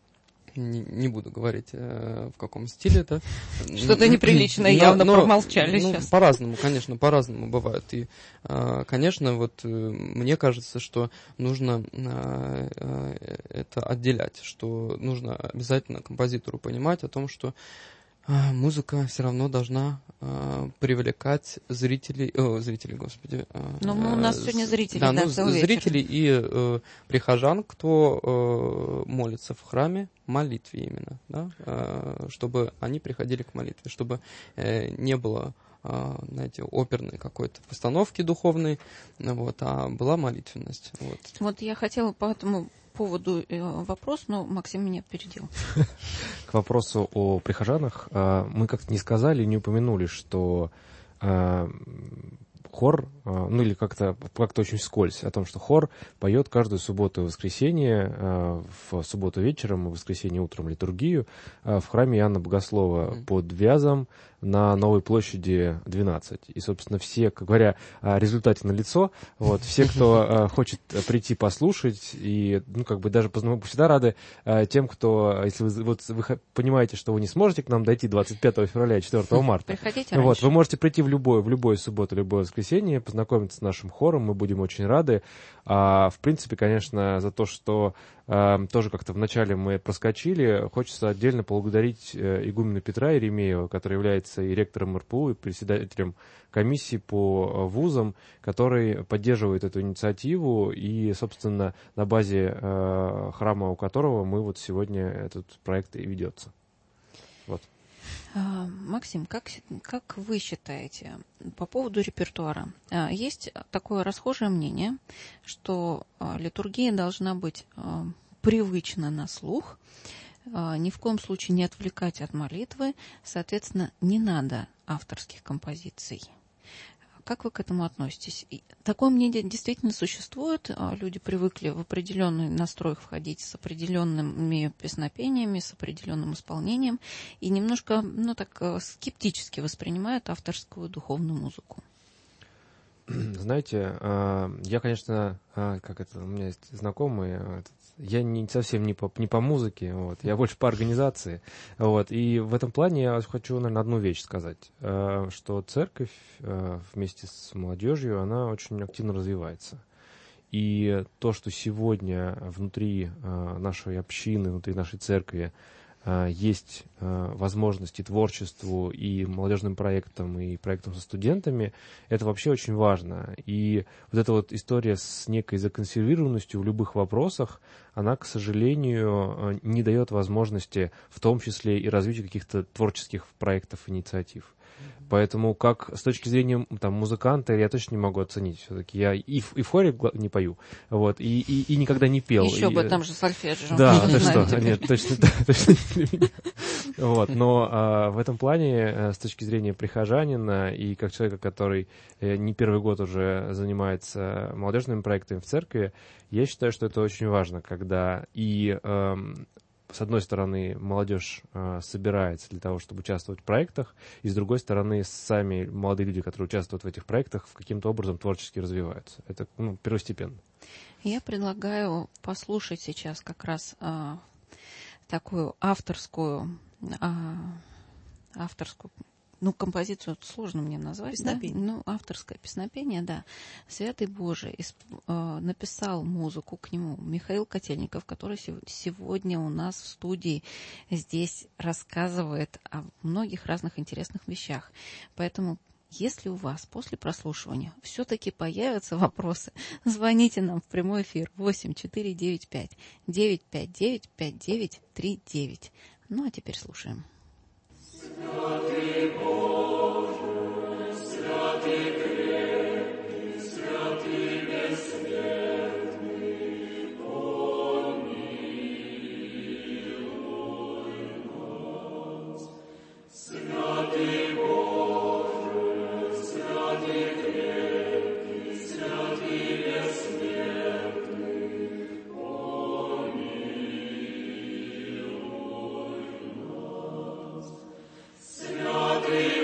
Не, не буду говорить, э, в каком стиле это. Что-то неприличное, но, явно но, промолчали ну, сейчас. По-разному, конечно, по-разному бывает. И, э, конечно, вот э, мне кажется, что нужно э, э, это отделять, что нужно обязательно композитору понимать о том, что э, музыка все равно должна э, привлекать зрителей, о, зрителей, господи. Э, Но у нас э, сегодня зрители, да, да, ну, целый зрителей вечер. и э, прихожан, кто э, молится в храме, молитве именно, да, э, чтобы они приходили к молитве, чтобы э, не было, э, знаете, оперной какой-то постановки духовной, вот, а была молитвенность. Вот, вот я хотела по этому поводу вопрос, но Максим меня опередил. К вопросу о прихожанах. Мы как-то не сказали, не упомянули, что хор, ну или как-то как-то очень вскользь, о том, что хор поет каждую субботу и воскресенье, в субботу вечером и в воскресенье утром литургию в храме Иоанна Богослова mm-hmm. под Вязом на Новой площади двенадцать. И, собственно, все, как говоря, о результате налицо. Вот, все, кто хочет прийти послушать, и, ну, как бы даже мы всегда рады тем, кто, если вы, вот, вы понимаете, что вы не сможете к нам дойти двадцать пятого февраля и четвёртого марта, приходите вот, вы можете прийти в любое, в любую субботу, любое воскресенье, познакомиться с нашим хором, мы будем очень рады. А, в принципе, конечно, за то, что а, тоже как-то вначале мы проскочили, хочется отдельно поблагодарить игумена Петра Еремеева, который является и ректором эр пэ у, и председателем комиссии по вузам, который поддерживает эту инициативу и, собственно, на базе а, храма, у которого мы вот сегодня этот проект и ведется. Вот. Максим, как, как вы считаете по поводу репертуара? Есть такое расхожее мнение, что литургия должна быть привычна на слух, ни в коем случае не отвлекать от молитвы, соответственно, не надо авторских композиций. Как вы к этому относитесь? Такое мнение действительно существует. Люди привыкли в определенный настрой входить с определенными песнопениями, с определенным исполнением и немножко, ну так, скептически воспринимают авторскую духовную музыку. Знаете, я, конечно, как это, у меня есть знакомые, я не совсем не по, не по музыке, вот, я больше по организации, вот, и в этом плане я хочу, наверное, одну вещь сказать, что церковь вместе с молодежью, она очень активно развивается. И то, что сегодня внутри нашей общины, внутри нашей церкви есть возможности творчеству и молодежным проектам, и проектам со студентами, это вообще очень важно. И вот эта вот история с некой законсервированностью в любых вопросах, она, к сожалению, не дает возможности, в том числе и развитию каких-то творческих проектов, инициатив. Поэтому, как с точки зрения там, музыканта, я точно не могу оценить. Все-таки я и в, и в хоре не пою, вот, и, и, и никогда не пел. Еще и, бы, там же сольфеджио. Да, ты что, нет, точно, точно не для меня. Вот, но а, в этом плане, а, с точки зрения прихожанина и как человека, который э, не первый год уже занимается молодежными проектами в церкви, я считаю, что это очень важно, когда и... Э, с одной стороны, молодежь э, собирается для того, чтобы участвовать в проектах, и с другой стороны, сами молодые люди, которые участвуют в этих проектах, каким-то образом творчески развиваются. Это ну, первостепенно. Я предлагаю послушать сейчас как раз э, такую авторскую, э, авторскую, ну, композицию сложно мне назвать. Песнопение. Да? Ну, авторское песнопение, да. «Святый Боже» исп, э, написал музыку к нему Михаил Котельников, который сегодня у нас в студии здесь рассказывает о многих разных интересных вещах. Поэтому, если у вас после прослушивания все-таки появятся вопросы, звоните нам в прямой эфир восемь четыре девять пять девять пять девять пять девять три девять. Ну, а теперь слушаем. Святый Боже, святый крепкий, святый бессмертный, помилуй нас. Святый Боже, святый крепкий, святый бессмертный, помилуй нас. Святый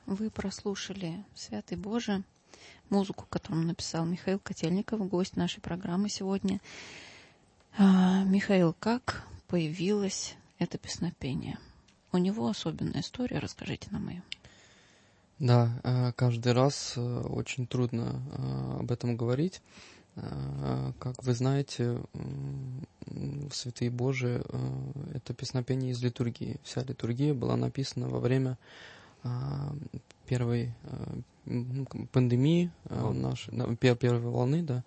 Вы прослушали «Святый Боже», музыку, которую написал Михаил Котельников, гость нашей программы сегодня. А, Михаил, как появилось это песнопение? У него особенная история, расскажите нам ее. Да, каждый раз очень трудно об этом говорить. Как вы знаете, «Святые Божии» — это песнопение из литургии. Вся литургия была написана во время первой пандемии, нашей, первой волны, да,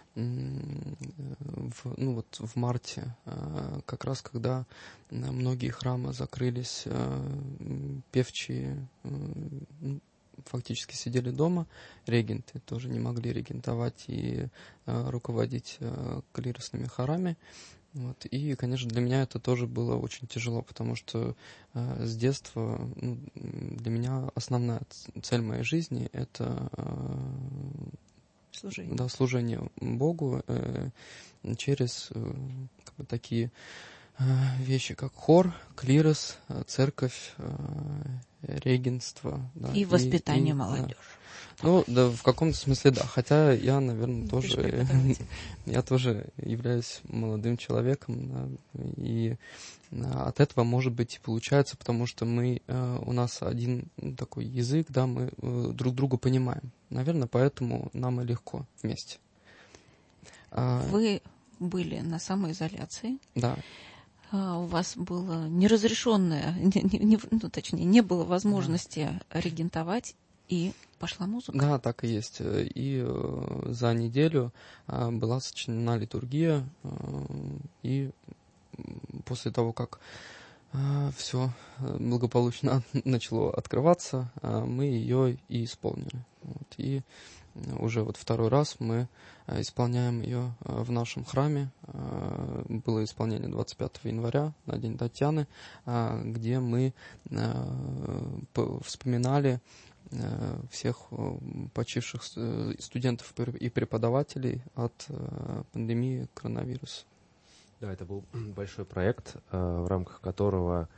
в, ну вот в марте, как раз когда многие храмы закрылись, певчие фактически сидели дома, регенты тоже не могли регентовать и руководить клиросными хорами. Вот. И, конечно, для меня это тоже было очень тяжело, потому что э, с детства ну, для меня основная цель моей жизни — это э, служение. Да, служение Богу э, через э, как бы такие э, вещи, как хор, клирос, э, церковь, э, регенство. Да, и воспитание и, молодежи. Да. Ну, да, в каком-то смысле, да. Хотя я, наверное, Ты тоже я тоже являюсь молодым человеком, да, и от этого, может быть, и получается, потому что мы, у нас один такой язык, да, мы друг друга понимаем. Наверное, поэтому нам и легко вместе. Вы были на самоизоляции. Да. У вас было неразрешенное, не, не, ну, точнее, не было возможности да. регентовать, и пошла музыка. Да, так и есть. И э, за неделю э, была сочинена литургия, э, и после того, как э, все благополучно начало открываться, э, мы ее и исполнили. Вот. И уже вот второй раз мы э, исполняем ее э, в нашем храме. Э, было исполнение двадцать пятого января, на День Татьяны, э, где мы э, вспоминали всех почивших студентов и преподавателей от пандемии коронавируса. Да, это был большой проект, в рамках которого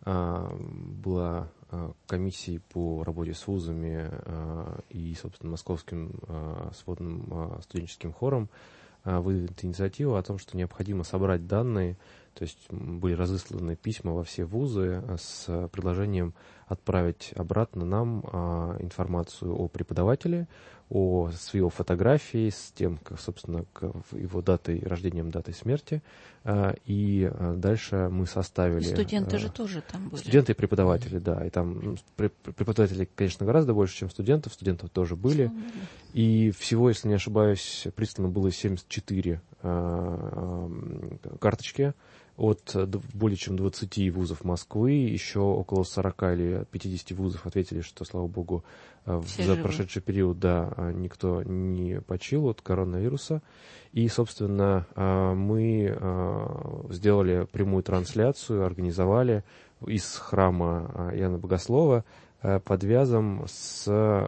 была комиссией по работе с вузами и, собственно, Московским сводным студенческим хором выдвинута инициатива о том, что необходимо собрать данные, то есть были разосланы письма во все вузы с предложением отправить обратно нам а, информацию о преподавателе, о с его фотографией, с тем, как, собственно, к его датой, рождением, датой смерти. А, и а, дальше мы составили... И студенты а, же тоже там были. Студенты и преподаватели, mm-hmm. да. И там ну, преподавателей, конечно, гораздо больше, чем студентов. Студентов тоже были. Mm-hmm. И всего, если не ошибаюсь, прислано было семьдесят четыре а, а, карточки от более чем двадцати вузов Москвы, еще около сорока или пятидесяти вузов ответили, что, слава богу, Все за живы. Прошедший период, да, никто не почил от коронавируса. И, собственно, мы сделали прямую трансляцию, организовали из храма Иоанна Богослова под вязом с...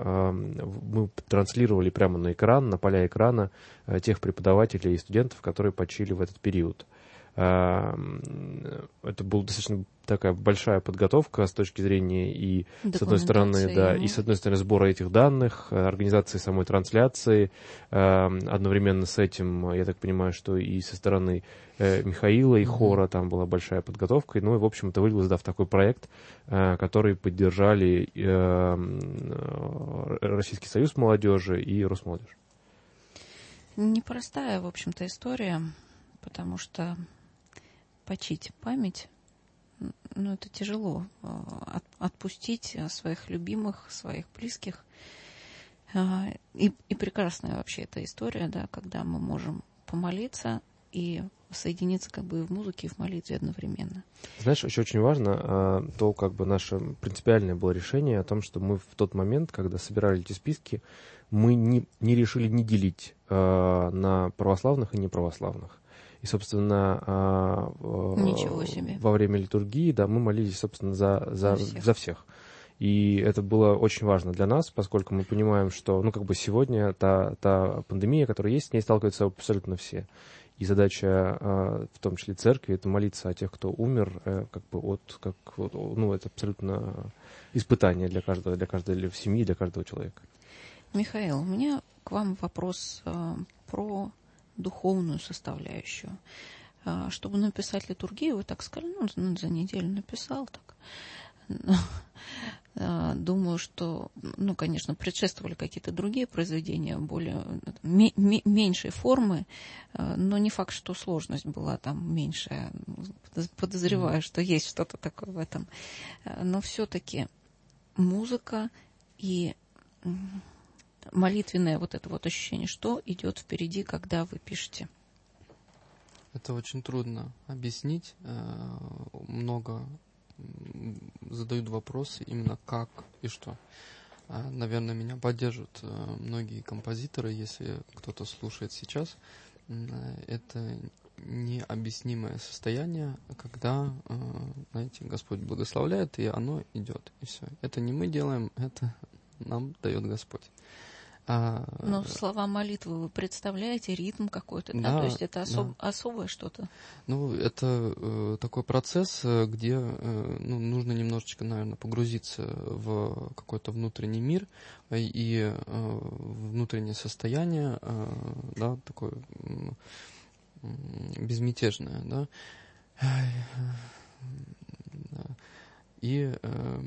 Мы транслировали прямо на экран, на поля экрана тех преподавателей и студентов, которые почили в этот период. Это была достаточно такая большая подготовка с точки зрения и с одной стороны, да, и с одной стороны сбора этих данных, организации самой трансляции. Одновременно с этим, я так понимаю, что и со стороны Михаила и хора там была большая подготовка. Ну и, в общем, это вылилось, да, в такой проект, который поддержали Российский союз молодежи и Росмолодежь. Непростая, в общем-то, история, потому что почить память, ну, это тяжело. От, отпустить своих любимых, своих близких. И, и прекрасная вообще эта история, да, когда мы можем помолиться и соединиться как бы и в музыке, и в молитве одновременно. Знаешь, еще очень важно то, как бы наше принципиальное было решение о том, что мы в тот момент, когда собирали эти списки, мы не, не решили не делить на православных и неправославных. И, собственно, Ничего себе. Во время литургии, да, мы молились, собственно, за, за, за всех. За всех. И это было очень важно для нас, поскольку мы понимаем, что, ну, как бы сегодня та, та пандемия, которая есть, с ней сталкиваются абсолютно все. И задача, в том числе церкви, это молиться о тех, кто умер, как бы от, как, ну, это абсолютно испытание для каждого, для каждой семьи, для каждого человека. Михаил, у меня к вам вопрос про духовную составляющую. Чтобы написать литургию, вы так сказали, ну, за неделю написал так. Думаю, что, ну, конечно, предшествовали какие-то другие произведения, более м- м- меньшей формы, но не факт, что сложность была там меньшая. Подозреваю, mm-hmm. что есть что-то такое в этом. Но все-таки музыка и молитвенное вот это вот ощущение, что идет впереди, когда вы пишете. Это очень трудно объяснить. Много задают вопросы именно как и что. Наверное, меня поддержат многие композиторы, если кто-то слушает сейчас. Это необъяснимое состояние, когда, знаете, Господь благословляет, и оно идет, и все. Это не мы делаем, это нам дает Господь. А, Но слова молитвы вы представляете, ритм какой-то, да? Да, То есть это особ, да. особое что-то? Ну, это э, такой процесс, где э, ну, нужно немножечко, наверное, погрузиться в какой-то внутренний мир и э, внутреннее состояние, э, да, такое э, безмятежное, да. И э,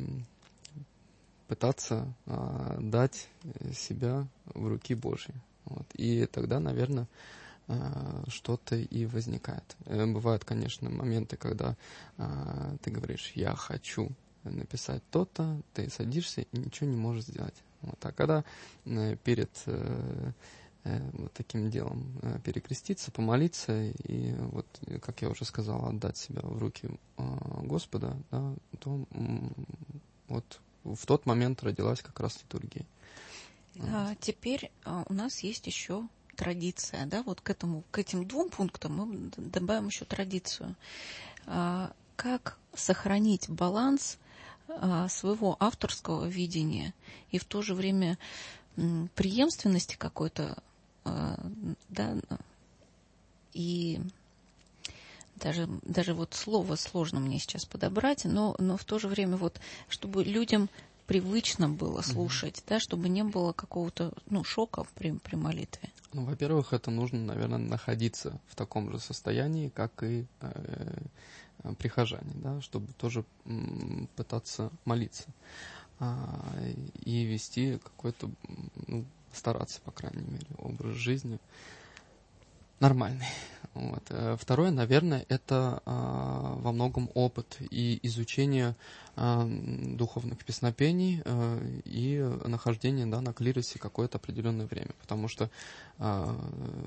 пытаться а, дать себя в руки Божьи. Вот. И тогда, наверное, а, что-то и возникает. Э, бывают, конечно, моменты, когда а, ты говоришь, я хочу написать то-то, ты садишься и ничего не можешь сделать. Вот. А когда э, перед э, э, вот таким делом э, перекреститься, помолиться и, вот, как я уже сказал, отдать себя в руки э, Господа, да, то м- вот в тот момент родилась как раз литургия. А, теперь а, у нас есть еще традиция, да, вот к этому, к этим двум пунктам мы добавим еще традицию. А, как сохранить баланс а, своего авторского видения и в то же время м, преемственности какой-то, а, да, и даже, даже вот слово сложно мне сейчас подобрать, но, но в то же время вот, чтобы людям привычно было слушать, mm-hmm. да, чтобы не было какого-то, ну, шока при, при молитве. Ну, во-первых, это нужно, наверное, находиться в таком же состоянии, как и э, прихожане, да, чтобы тоже м, пытаться молиться а, и вести какой-то, ну, стараться, по крайней мере, образ жизни нормальный. Вот. Второе, наверное, это а, во многом опыт и изучение а, духовных песнопений а, и нахождение, да, на клиросе какое-то определенное время. Потому что а,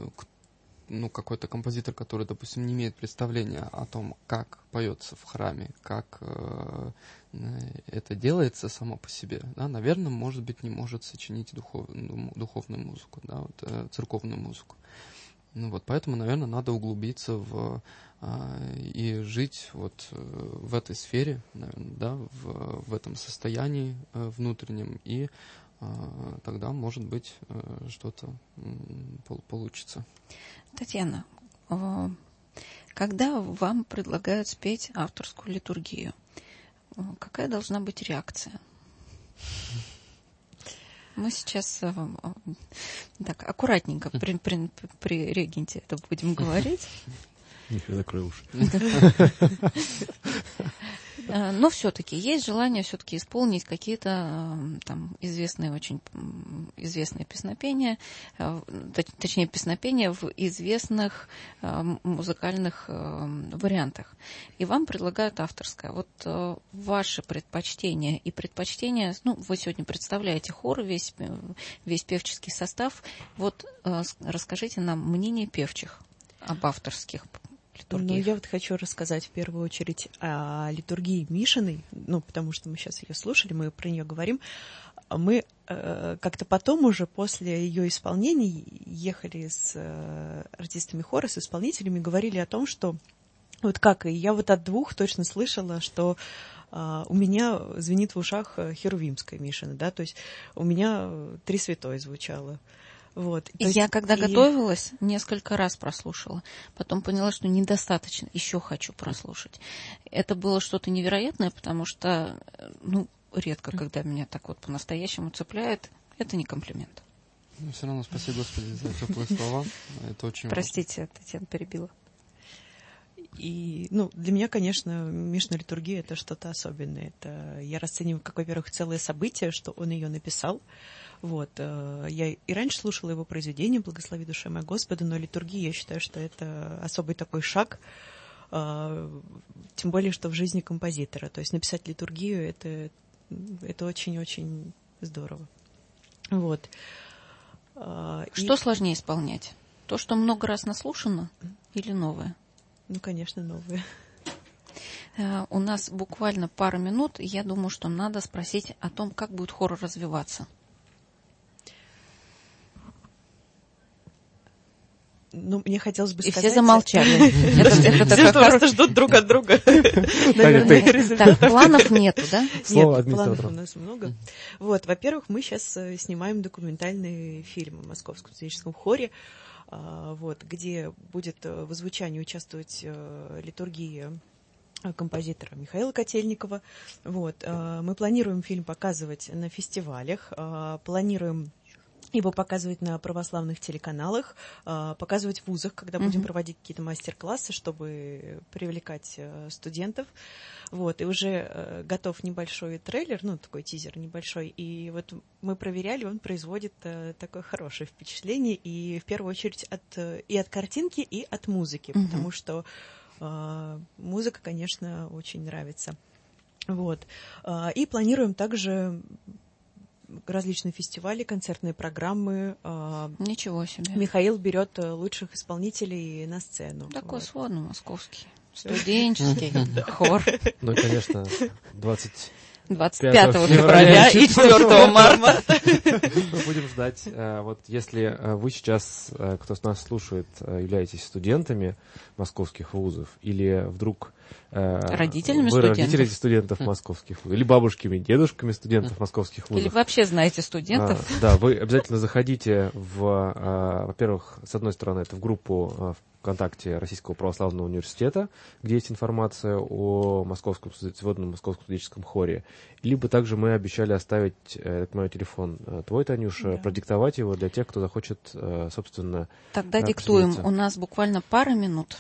ну, какой-то композитор, который, допустим, не имеет представления о том, как поется в храме, как а, это делается само по себе, да, наверное, может быть, не может сочинить духов, духовную музыку, да, вот, церковную музыку. Ну вот, поэтому, наверное, надо углубиться в а, и жить вот в этой сфере, наверное, да, в, в этом состоянии а, внутреннем, и а, тогда, может быть, а, что-то м, получится. Татьяна, когда вам предлагают спеть авторскую литургию, какая должна быть реакция? Мы сейчас э, так аккуратненько при, при, при регенте это будем говорить. Миша, закрой уши. Но все-таки есть желание все-таки исполнить какие-то там известные, очень известные песнопения, точнее песнопения в известных музыкальных вариантах. И вам предлагают авторское. Вот ваши предпочтения и предпочтения, ну, вы сегодня представляете хор, весь, весь певческий состав. Вот расскажите нам мнение певчих об авторских литургиях. Ну, я вот хочу рассказать в первую очередь о литургии Мишиной, ну, потому что мы сейчас ее слушали, мы про нее говорим. Мы э, как-то потом уже после ее исполнения ехали с э, артистами хора, с исполнителями, говорили о том, что вот как, и я вот от двух точно слышала, что э, у меня звенит в ушах херувимская Мишина, да, то есть у меня три святой звучало. Вот. И я, когда и... готовилась, несколько раз прослушала. Потом поняла, что недостаточно. Еще хочу прослушать. Это было что-то невероятное, потому что, ну, редко, когда меня так вот по-настоящему цепляет, это не комплимент. Ну, все равно спасибо, Господи, за теплые слова. Это очень Простите, важно. Татьяна перебила. И, ну, для меня, конечно, Мишина литургия — это что-то особенное. Это я расцениваю как, во-первых, целое событие, что он ее написал. Вот. Я и раньше слушала его произведения «Благослови душа моя Господа», но литургия, я считаю, что это особый такой шаг, тем более, что в жизни композитора. То есть написать литургию — это, это очень-очень здорово. Вот. Что и... сложнее исполнять? То, что много раз наслушано, или новое? Ну, конечно, новое. У нас буквально пара минут, и я думаю, что надо спросить о том, как будет хор развиваться. Ну, мне хотелось бы и сказать... И все замолчали. Все просто ждут друг от друга. Так, планов нету, да? Нет, планов у нас много. Вот, во-первых, мы сейчас снимаем документальный фильм о Московском студенческом хоре, вот, где будет в озвучании участвовать литургия композитора Михаила Котельникова. Вот, мы планируем фильм показывать на фестивалях, планируем его показывать на православных телеканалах, показывать в вузах, когда будем mm-hmm. проводить какие-то мастер-классы, чтобы привлекать студентов. Вот, и уже готов небольшой трейлер, ну, такой тизер небольшой, и вот мы проверяли, он производит такое хорошее впечатление, и в первую очередь от, и от картинки, и от музыки, mm-hmm. потому что э, музыка, конечно, очень нравится. Вот. И планируем также различные фестивали, концертные программы. Ничего себе. Михаил берет лучших исполнителей на сцену. Такой вот. Сводный московский, студенческий хор. Ну, конечно, двадцать двадцать пятого февраля и четвёртого марта. Мы будем ждать. Вот если вы сейчас, кто нас слушает, являетесь студентами московских вузов, или вдруг родителями вы студентов. родители студентов московских вузов, или бабушками, дедушками студентов московских вузов. Или вообще знаете студентов. А, да, вы обязательно заходите в, а, во-первых, с одной стороны, это в группу а, ВКонтакте Российского православного университета, где есть информация о Московском сводном Московском студенческом хоре. Либо также мы обещали оставить, я так понимаю, телефон твой, Танюша, да. продиктовать его для тех, кто захочет, собственно, Тогда диктуем. У нас буквально пара минут.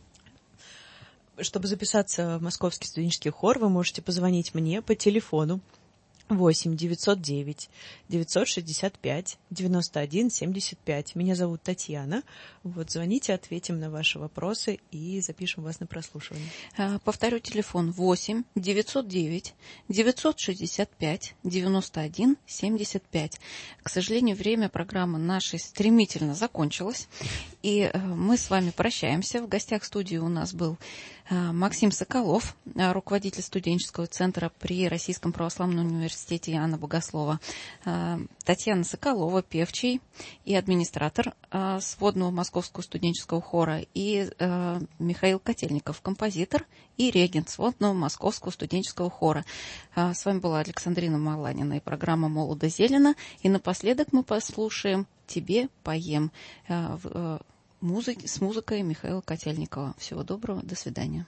Чтобы записаться в Московский студенческий хор, вы можете позвонить мне по телефону восемь девятьсот девять девятьсот шестьдесят пять девяносто один семьдесят пять. Меня зовут Татьяна. Вот, звоните, ответим на ваши вопросы и запишем вас на прослушивание. Повторю телефон восемь девятьсот девять девятьсот шестьдесят пять девяносто один семьдесят пять. К сожалению, время программы нашей стремительно закончилось, и мы с вами прощаемся. В гостях студии у нас был Максим Соколов, руководитель студенческого центра при Российском православном университете Иоанна Богослова, Татьяна Соколова, певчий и администратор сводного Московского студенческого хора, и Михаил Котельников, композитор и регент сводного Московского студенческого хора. С вами была Александрина Маланина и программа «Молодо зелено». И напоследок мы послушаем «Тебе поем» Музыки, с музыкой Михаила Котельникова. Всего доброго, до свидания.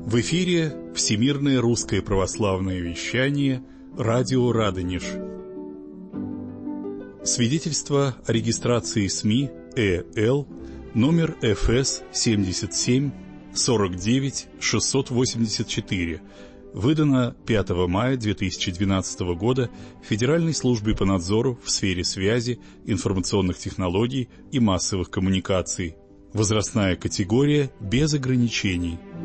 В эфире Всемирное русское православное вещание «Радио Радонеж». Свидетельство о регистрации СМИ ЭЛ номер эф эс семьдесят семь сорок девять шестьсот восемьдесят четыре, выдано пятого мая две тысячи двенадцатого года Федеральной службой по надзору в сфере связи, информационных технологий и массовых коммуникаций. Возрастная категория без ограничений.